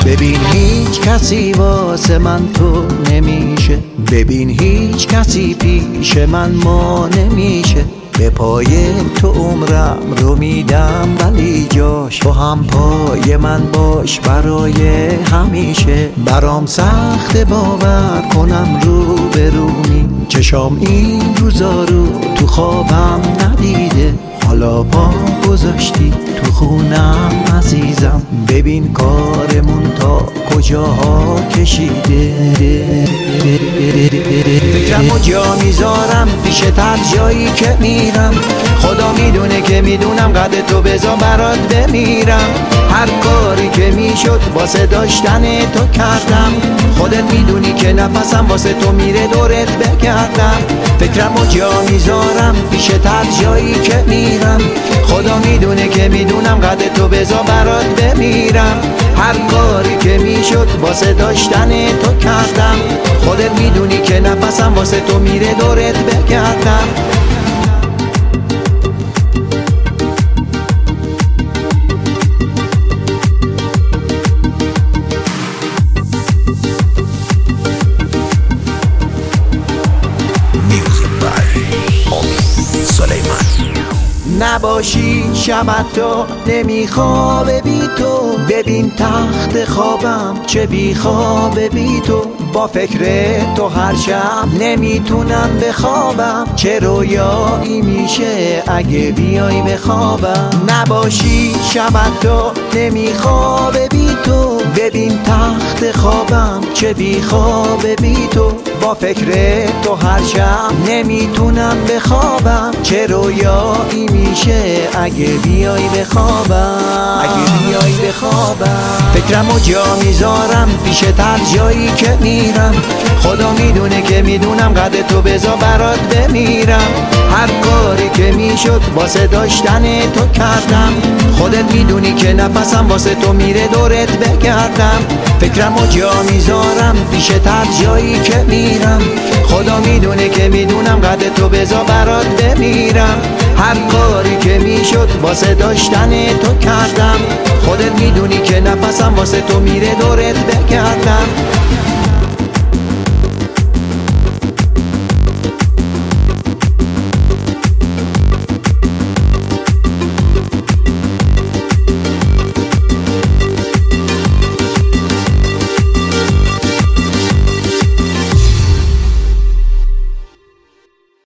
ببین هیچ کسی واسه من تو نمیشه، ببین هیچ کسی پیش من ما نمیشه. به پای تو عمرم رو میدم ولی جاش تو هم پای من باش برای همیشه. برام سخت باور کنم رو به رونی، چشام این روزا رو تو خوابم ندیده. حالا پا گذاشتی تو خونم عزیزم، ببین کارمون تا کجاها کشیده. فکرمو جا میذارم پیشت هر جایی که میرم، خدا میدونه که میدونم قدر تو بذار برات بمیرم. هر کاری که میشد واسه داشتن تو کردم، خودت میدونی که نفسم واسه تو میره دورت بگردم. فکرمو جا میذارم پیشت هر جایی که میرم، خدا میدونه که میدونم قدر تو بذار برات بمیرم. هر کاری که میشد واسه داشتن تو کردم، خودت میدونی که نفسم واسه تو میره دورت بگردم. نباشی شب تو نمیخوابه بی تو، ببین تخت خوابم چه بی خوابه بی تو. با فکر تو هر شب نمیتونم بخوابم، چه رویایی میشه اگه بیای بخوابم. نباشی شب تو نمیخوابه بی تو، ببین تخت خوابم چه بی خوابه بی تو. با فکر تو هر شب نمیتونم بخوابم، چه رویایی میشه اگه بیای بخوابم، اگه بیای بخوابم. فکرمو جا میذارم پیشت هر جایی که میرم، خدا میدونه که میدونم قدر تو بذار برات بمیرم. هر کاری که میشد واسه داشتن تو کردم، خودت میدونی که نفسم واسه تو میره دورت بگردم. فکرمو جا میذارم پیشت هر جایی که میرم، خدا میدونه که میدونم قدر تو بذار برات بمیرم. هر کاری که میشد واسه داشتن تو کردم، خودت میدونی که نفسم واسه تو میره دورت بگردم.